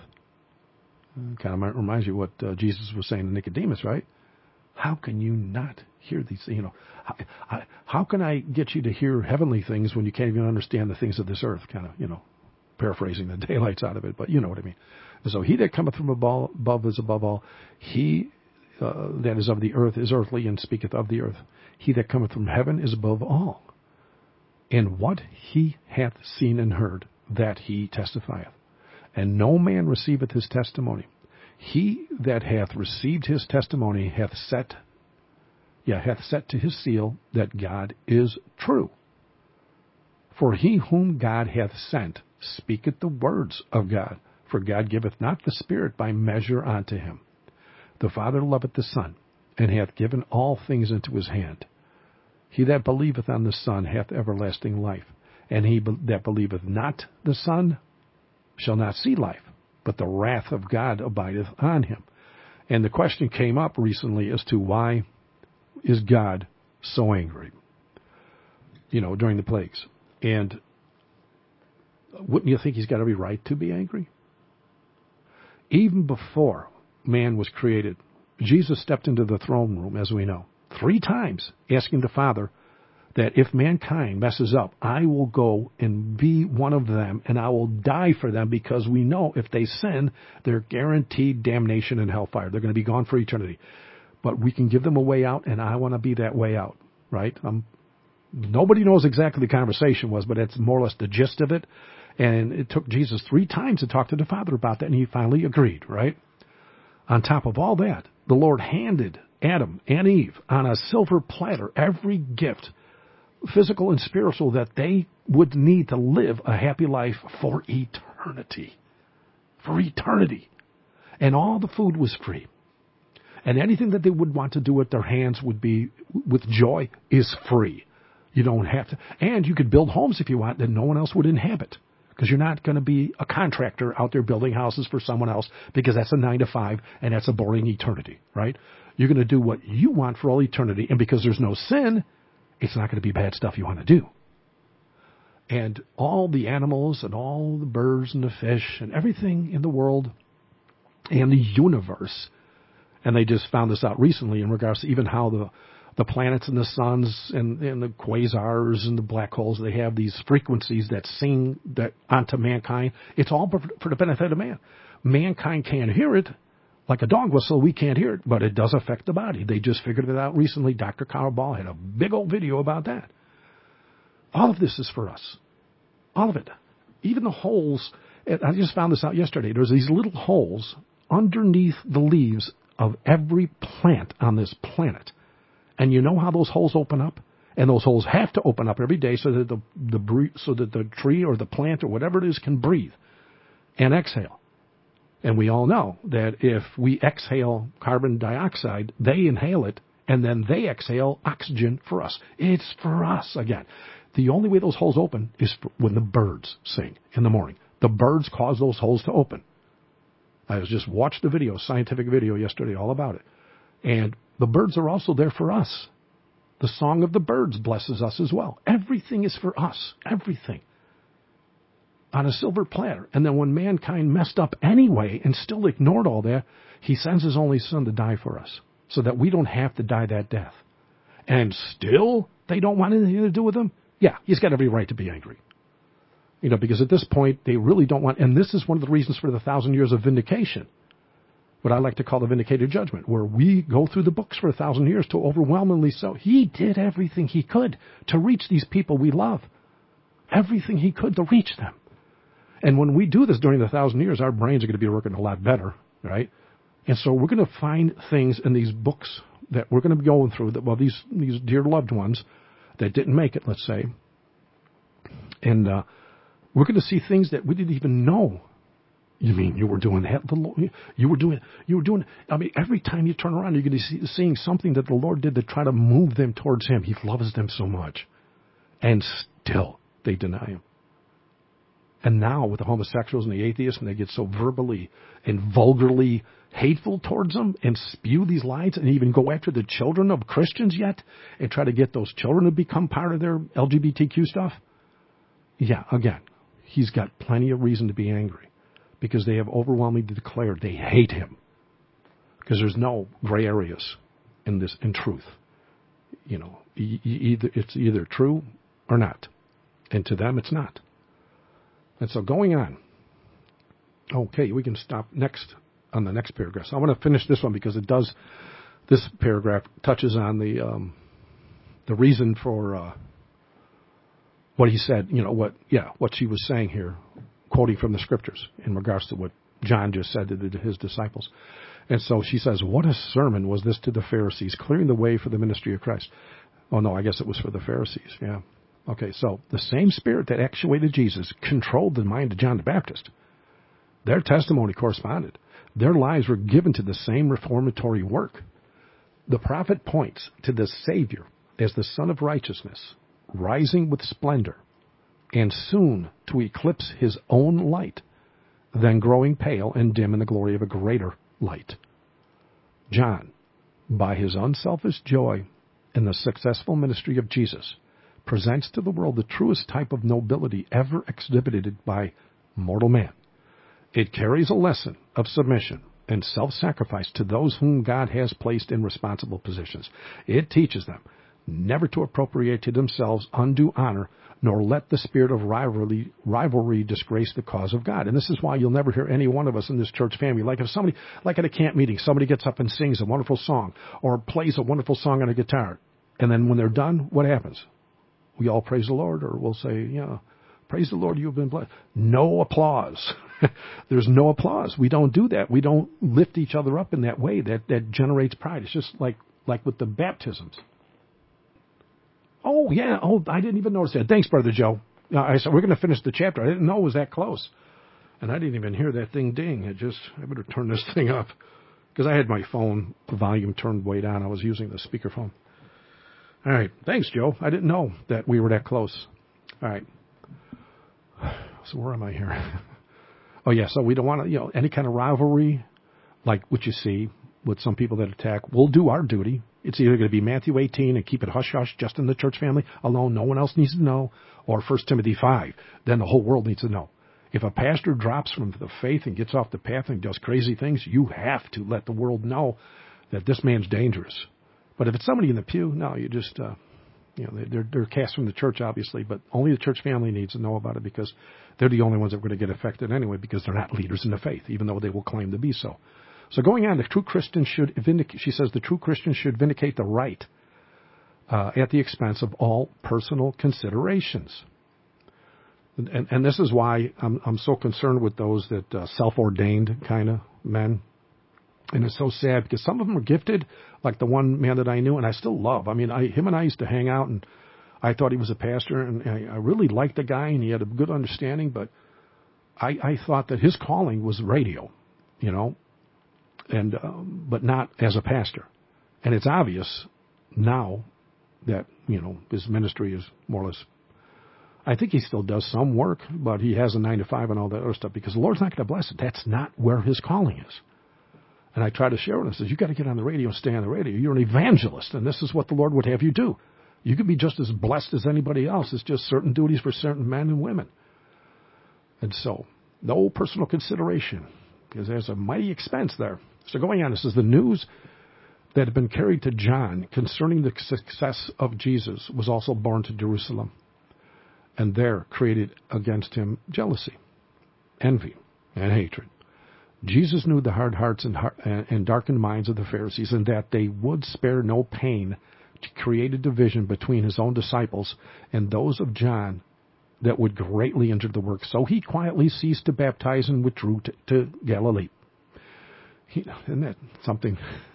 Kind of reminds you what uh, Jesus was saying to Nicodemus, right? How can you not hear these things? You know, how, how can I get you to hear heavenly things when you can't even understand the things of this earth? Kind of, you know, paraphrasing the daylights out of it, but you know what I mean. So he that cometh from above, above is above all. He uh, that is of the earth is earthly, and speaketh of the earth. He that cometh from heaven is above all. And what he hath seen and heard, that he testifieth. And no man receiveth his testimony. He that hath received his testimony hath set, yeah, hath set to his seal that God is true. For he whom God hath sent speaketh the words of God. For God giveth not the Spirit by measure unto him. The Father loveth the Son, and hath given all things into his hand. He that believeth on the Son hath everlasting life, and he that believeth not the Son shall not see life, but the wrath of God abideth on him. And the question came up recently as to why is God so angry, you know, during the plagues. And wouldn't you think he's got every right to be angry? Even before man was created, Jesus stepped into the throne room, as we know, three times, asking the Father that if mankind messes up, I will go and be one of them, and I will die for them, because we know if they sin, they're guaranteed damnation and hellfire. They're going to be gone for eternity. But we can give them a way out, and I want to be that way out, right? Um, nobody knows exactly the conversation was, but it's more or less the gist of it. And it took Jesus three times to talk to the Father about that, and he finally agreed, right? On top of all that, the Lord handed Adam and Eve on a silver platter every gift, physical and spiritual, that they would need to live a happy life for eternity. For eternity. And all the food was free. And anything that they would want to do with their hands would be with joy is free. You don't have to. And you could build homes if you want that no one else would inhabit. Because you're not going to be a contractor out there building houses for someone else, because that's a nine to five and that's a boring eternity, right? You're going to do what you want for all eternity. And because there's no sin, it's not going to be bad stuff you want to do. And all the animals and all the birds and the fish and everything in the world and the universe, and they just found this out recently in regards to even how the the planets and the suns and, and the quasars and the black holes, they have these frequencies that sing that onto mankind. It's all for, for the benefit of man. Mankind can't hear it. Like a dog whistle, we can't hear it, but it does affect the body. They just figured it out recently. Doctor Carl Ball had a big old video about that. All of this is for us. All of it. Even the holes. I just found this out yesterday. There's these little holes underneath the leaves of every plant on this planet. And you know how those holes open up? And those holes have to open up every day so that the, the so that the tree or the plant or whatever it is can breathe and exhale. And we all know that if we exhale carbon dioxide, they inhale it, and then they exhale oxygen for us. It's for us again. The only way those holes open is when the birds sing in the morning. The birds cause those holes to open. I was just watched the video, scientific video yesterday, all about it. And the birds are also there for us. The song of the birds blesses us as well. Everything is for us. Everything. On a silver platter. And then when mankind messed up anyway and still ignored all that, he sends his only son to die for us so that we don't have to die that death. And still they don't want anything to do with him? Yeah, he's got every right to be angry. You know, because at this point they really don't want, and this is one of the reasons for the thousand years of vindication. What I like to call the vindicated judgment, where we go through the books for a thousand years to overwhelmingly so. He did everything he could to reach these people we love. Everything he could to reach them. And when we do this during the thousand years, our brains are going to be working a lot better, right? And so we're going to find things in these books that we're going to be going through, that, well, these, these dear loved ones that didn't make it, let's say, and uh, we're going to see things that we didn't even know. You mean you were doing that? The Lord, you were doing, you were doing, I mean, every time you turn around, you're going to see seeing something that the Lord did to try to move them towards Him. He loves them so much. And still, they deny Him. And now with the homosexuals and the atheists, and they get so verbally and vulgarly hateful towards them and spew these lies and even go after the children of Christians yet and try to get those children to become part of their L G B T Q stuff. Yeah, again, He's got plenty of reason to be angry because they have overwhelmingly declared they hate Him because there's no gray areas in this, in truth. You know, e- either it's either true or not. And to them, it's not. And so going on. Okay, we can stop next on the next paragraph. So I want to finish this one because it does, this paragraph touches on the um, the reason for uh, what he said, you know, what, yeah, what she was saying here, quoting from the scriptures in regards to what John just said to the, his disciples. And so she says, what a sermon was this to the Pharisees, clearing the way for the ministry of Christ. Oh, no, I guess it was for the Pharisees, yeah. Okay, so the same spirit that actuated Jesus controlled the mind of John the Baptist. Their testimony corresponded. Their lives were given to the same reformatory work. The prophet points to the Savior as the Son of Righteousness, rising with splendor, and soon to eclipse his own light, then growing pale and dim in the glory of a greater light. John, by his unselfish joy in the successful ministry of Jesus, presents to the world the truest type of nobility ever exhibited by mortal man. It carries a lesson of submission and self-sacrifice to those whom God has placed in responsible positions. It teaches them never to appropriate to themselves undue honor, nor let the spirit of rivalry, rivalry disgrace the cause of God. And this is why you'll never hear any one of us in this church family, like if somebody, like at a camp meeting, somebody gets up and sings a wonderful song or plays a wonderful song on a guitar, and then when they're done, what happens? We all praise the Lord, or we'll say, yeah, praise the Lord, you've been blessed. No applause. There's no applause. We don't do that. We don't lift each other up in that way. That, that generates pride. It's just like, like with the baptisms. Oh, yeah. Oh, I didn't even notice that. Thanks, Brother Joe. Uh, I said, we're going to finish the chapter. I didn't know it was that close. And I didn't even hear that thing ding. It just, I better turn this thing up. Because I had my phone volume turned way down. I was using the speakerphone. All right. Thanks, Joe. I didn't know that we were that close. All right. So where am I here? Oh, yeah. So we don't want to, you know, any kind of rivalry like what you see with some people that attack. We'll do our duty. It's either going to be Matthew eighteen and keep it hush-hush just in the church family alone. No one else needs to know. Or First Timothy five. Then the whole world needs to know. If a pastor drops from the faith and gets off the path and does crazy things, you have to let the world know that this man's dangerous. But if it's somebody in the pew, no, you just, uh, you know, they're, they're cast from the church, obviously, but only the church family needs to know about it because they're the only ones that are going to get affected anyway because they're not leaders in the faith, even though they will claim to be so. So going on, the true Christian should vindicate, she says, the true Christian should vindicate the right uh, at the expense of all personal considerations. And, and, and this is why I'm, I'm so concerned with those that uh, self-ordained kind of men. And it's so sad because some of them are gifted, like the one man that I knew, and I still love. I mean, I, him and I used to hang out, and I thought he was a pastor, and I, I really liked the guy, and he had a good understanding, but I, I thought that his calling was radio, you know, and um, but not as a pastor. And it's obvious now that, you know, his ministry is more or less, I think he still does some work, but he has a nine to five and all that other stuff because the Lord's not going to bless it. That's not where his calling is. And I try to share with him, I says, you got to get on the radio and stay on the radio. You're an evangelist, and this is what the Lord would have you do. You could be just as blessed as anybody else. It's just certain duties for certain men and women. And so, no personal consideration, because there's a mighty expense there. So going on, this is the news that had been carried to John concerning the success of Jesus was also borne to Jerusalem, and there created against him jealousy, envy, and hatred. Jesus knew the hard hearts and, heart, and darkened minds of the Pharisees, and that they would spare no pain to create a division between his own disciples and those of John that would greatly injure the work. So he quietly ceased to baptize and withdrew to, to Galilee. He, isn't that something?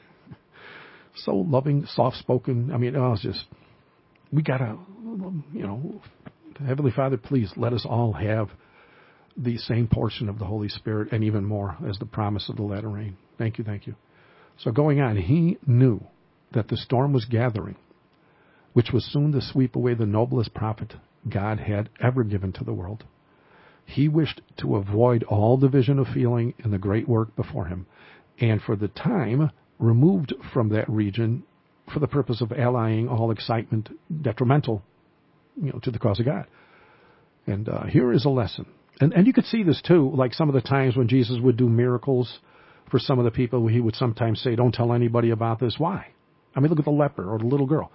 So loving, soft-spoken. I mean, oh, it's just, we got to, you know, Heavenly Father, please let us all have the same portion of the Holy Spirit and even more as the promise of the latter rain. Thank you, thank you. So going on, he knew that the storm was gathering, which was soon to sweep away the noblest prophet God had ever given to the world. He wished to avoid all division of feeling in the great work before him, and for the time removed from that region for the purpose of allaying all excitement detrimental, you know, to the cause of God. And uh, here is a lesson. And, and you could see this too, like some of the times when Jesus would do miracles for some of the people, he would sometimes say, don't tell anybody about this. Why? I mean, look at the leper or the little girl.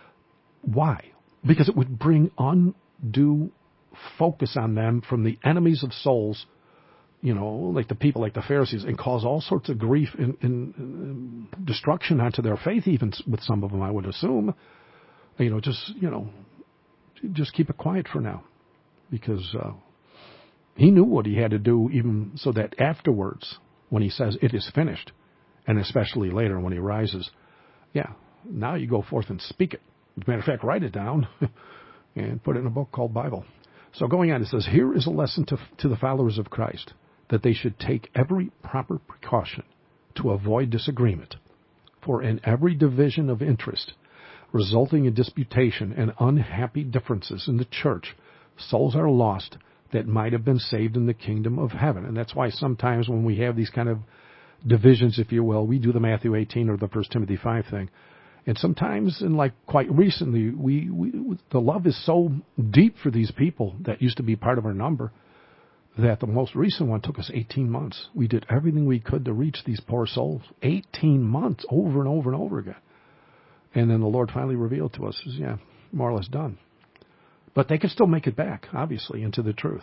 Why? Because it would bring undue focus on them from the enemies of souls, you know, like the people, like the Pharisees, and cause all sorts of grief and, and, and destruction onto their faith, even with some of them, I would assume. You know, just, you know, just keep it quiet for now. Because uh, he knew what he had to do, even so that afterwards, when he says it is finished, and especially later when he rises, yeah, now you go forth and speak it. As a matter of fact, write it down and put it in a book called Bible. So going on, it says, here is a lesson to, to the followers of Christ, that they should take every proper precaution to avoid disagreement. For in every division of interest, resulting in disputation and unhappy differences in the church, souls are lost that might have been saved in the kingdom of heaven. And that's why sometimes when we have these kind of divisions, if you will, we do the Matthew eighteen or the First Timothy five thing. And sometimes, and like quite recently, we, we the love is so deep for these people that used to be part of our number that the most recent one took us eighteen months. We did everything we could to reach these poor souls. eighteen months, over and over and over again. And then the Lord finally revealed to us, yeah, more or less done. But they could still make it back, obviously, into the truth.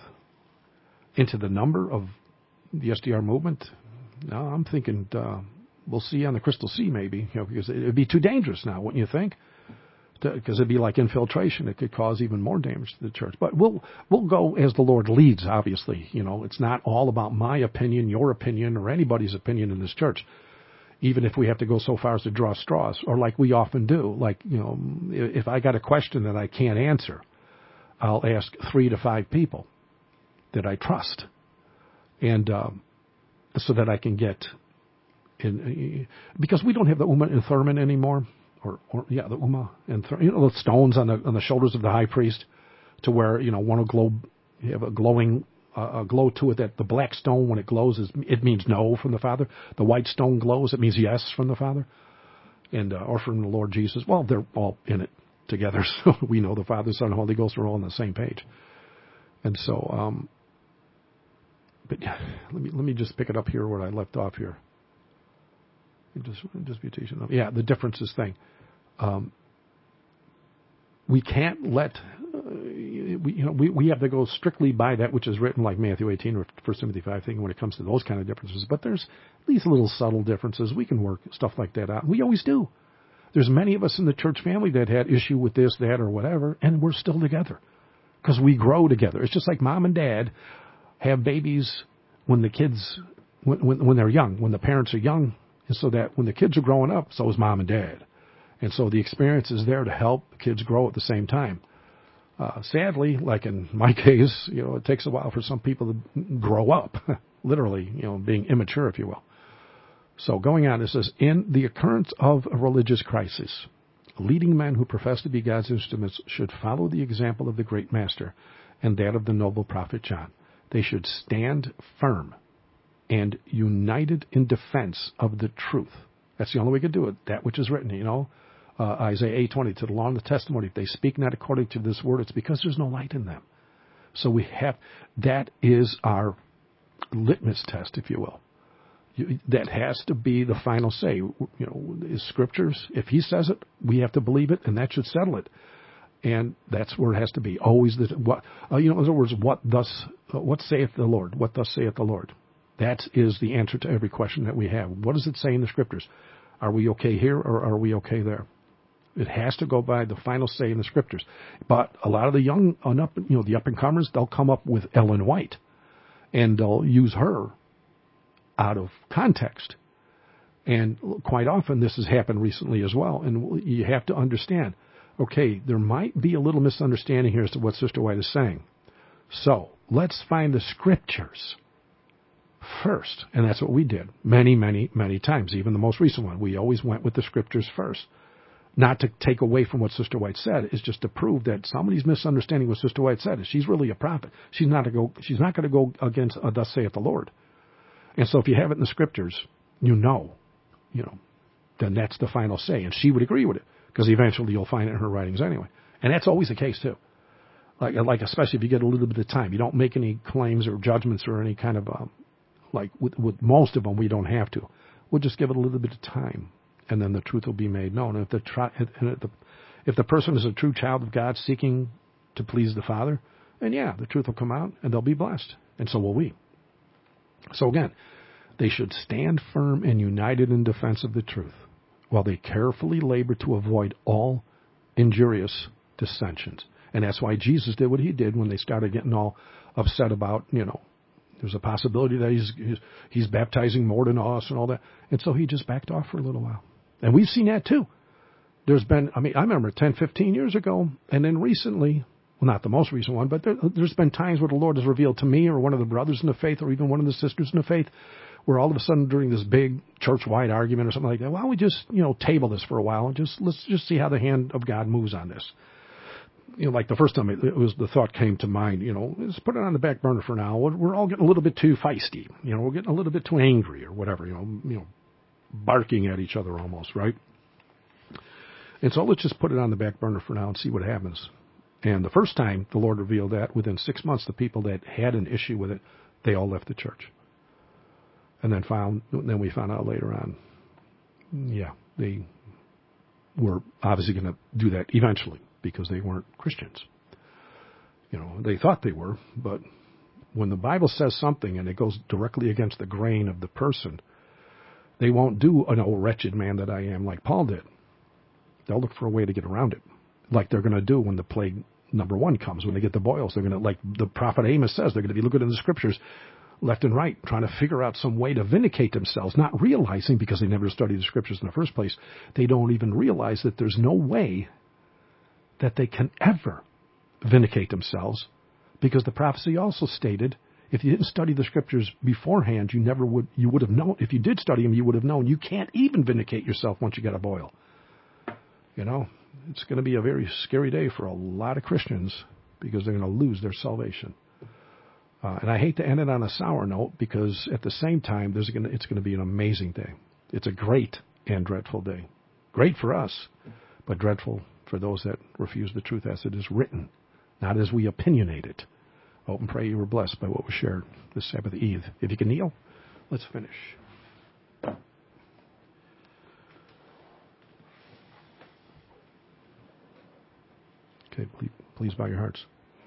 Into the number of the S D R movement. No, I'm thinking uh, we'll see on the Crystal Sea maybe, you know, because it would be too dangerous now, wouldn't you think? Because it'd be like infiltration. It could cause even more damage to the church. But we'll we'll go as the Lord leads, obviously. You know, it's not all about my opinion, your opinion, or anybody's opinion in this church. Even if we have to go so far as to draw straws, or like we often do. Like, you know, if I got a question that I can't answer, I'll ask three to five people that I trust, and um, so that I can get in, because we don't have the Ummah and Thurman anymore, or, or yeah, the Ummah and Thur, you know, the stones on the on the shoulders of the high priest, to where, you know, one will glow, you have a glowing uh, a glow to it. That the black stone, when it glows, is it means no from the Father. The white stone glows, it means yes from the Father, and uh, or from the Lord Jesus. Well, they're all in it together, so we know the Father, Son, and Holy Ghost are all on the same page. And so, um, but yeah, let me let me just pick it up here where I left off here. Just disputation. Yeah, the differences thing. Um, we can't let uh, we you know we, we have to go strictly by that which is written, like Matthew eighteen or First Timothy five thing, when it comes to those kind of differences. But there's these little subtle differences. We can work stuff like that out. We always do. There's many of us in the church family that had issue with this, that, or whatever, and we're still together because we grow together. It's just like mom and dad have babies when the kids when when, when they're young, when the parents are young. And so that when the kids are growing up, so is mom and dad. And so the experience is there to help the kids grow at the same time. Uh, sadly, like in my case, you know, it takes a while for some people to grow up, literally, you know, being immature, if you will. So going on, it says, in the occurrence of a religious crisis, leading men who profess to be God's instruments should follow the example of the great master and that of the noble prophet John. They should stand firm and united in defense of the truth. That's the only way we can do it. That which is written, you know, uh, Isaiah eight twenty, to the law and the testimony. If they speak not according to this word, it's because there's no light in them. So we have, that is our litmus test, if you will. You, that has to be the final say. You know, is scriptures, if he says it, we have to believe it, and that should settle it. And that's where it has to be. Always the, what, uh, you know, in other words, what thus, uh, what saith the Lord? What thus saith the Lord? That is the answer to every question that we have. What does it say in the scriptures? Are we okay here or are we okay there? It has to go by the final say in the Scriptures. But a lot of the young, up, you know, the up-and-comers, they'll come up with Ellen White, and they'll use her out of context. And quite often this has happened recently as well. And you have to understand, okay, there might be a little misunderstanding here as to what Sister White is saying. So let's find the Scriptures first. And that's what we did many, many, many times. Even the most recent one, we always went with the Scriptures first. Not to take away from what Sister White said, it's just to prove that somebody's misunderstanding what Sister White said. She's really a prophet. She's not, to go, she's not going to go against uh, thus saith the Lord. And so if you have it in the Scriptures, you know, you know, then that's the final say. And she would agree with it, because eventually you'll find it in her writings anyway. And that's always the case, too. Like, like especially if you get a little bit of time. You don't make any claims or judgments or any kind of, um, like with, with most of them, we don't have to. We'll just give it a little bit of time, and then the truth will be made known. And if the, tri- and if the, if the person is a true child of God seeking to please the Father, then yeah, the truth will come out, and they'll be blessed. And so will we. So again, they should stand firm and united in defense of the truth, while they carefully labor to avoid all injurious dissensions. And that's why Jesus did what he did when they started getting all upset about, you know, there's a possibility that he's, he's he's baptizing more than us and all that. And so he just backed off for a little while. And we've seen that too. There's been, I mean, I remember ten, fifteen years ago, and then recently, well, not the most recent one, but there, there's been times where the Lord has revealed to me or one of the brothers in the faith or even one of the sisters in the faith, where all of a sudden during this big church-wide argument or something like that, why don't we just, you know, table this for a while and just, let's just see how the hand of God moves on this. You know, like the first time it, it was, the thought came to mind, you know, let's put it on the back burner for now. We're, we're all getting a little bit too feisty. You know, we're getting a little bit too angry or whatever, you know, you know, barking at each other almost, right? And so let's just put it on the back burner for now and see what happens. And the first time the Lord revealed that, within six months, the people that had an issue with it, they all left the church. And then found, then we found out later on, yeah, they were obviously going to do that eventually because they weren't Christians. You know, they thought they were, but when the Bible says something and it goes directly against the grain of the person, they won't do an old wretched man that I am like Paul did. They'll look for a way to get around it, like they're going to do when the plague number one comes, when they get the boils. They're going to, like the prophet Amos says, they're going to be looking in the Scriptures left and right, trying to figure out some way to vindicate themselves, not realizing, because they never studied the Scriptures in the first place, they don't even realize that there's no way that they can ever vindicate themselves, because the prophecy also stated, if you didn't study the Scriptures beforehand, you never would, you would have known, if you did study them, you would have known you can't even vindicate yourself once you get a boil. You know, it's going to be a very scary day for a lot of Christians, because they're going to lose their salvation. Uh, and I hate to end it on a sour note, because at the same time, there's gonna, it's going to be an amazing day. It's a great and dreadful day. Great for us, but dreadful for those that refuse the truth as it is written, not as we opinionate it. I hope and pray you were blessed by what was shared this Sabbath Eve. If you can kneel, let's finish. Okay, please, please bow your hearts.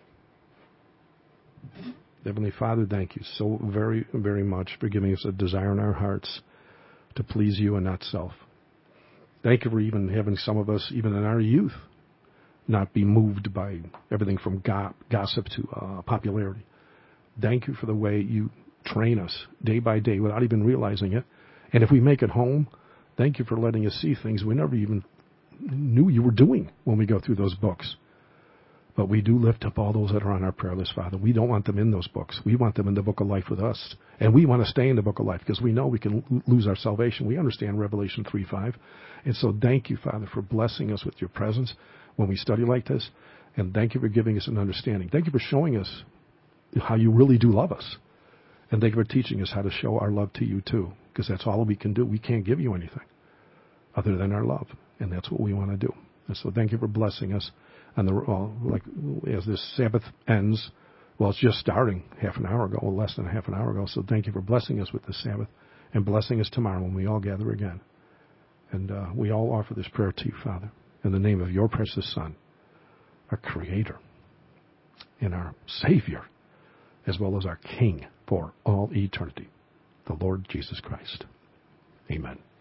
Heavenly Father, thank you so very, very much for giving us a desire in our hearts to please you and not self. Thank you for even having some of us, even in our youth, not be moved by everything from go- gossip to uh, popularity. Thank you for the way you train us day by day without even realizing it. And if we make it home, thank you for letting us see things we never even knew you were doing when we go through those books. But we do lift up all those that are on our prayer list, Father. We don't want them in those books. We want them in the book of life with us. And we want to stay in the book of life because we know we can l- lose our salvation. We understand Revelation three five. And so thank you, Father, for blessing us with your presence when we study like this. And thank you for giving us an understanding. Thank you for showing us how you really do love us. And thank you for teaching us how to show our love to you, too, because that's all we can do. We can't give you anything other than our love. And that's what we want to do. And so thank you for blessing us. And the, well, like as this Sabbath ends, well, it's just starting half an hour ago, or less than a half an hour ago. So thank you for blessing us with this Sabbath and blessing us tomorrow when we all gather again. And uh, we all offer this prayer to you, Father, in the name of your precious Son, our Creator and our Savior, as well as our King for all eternity, the Lord Jesus Christ. Amen.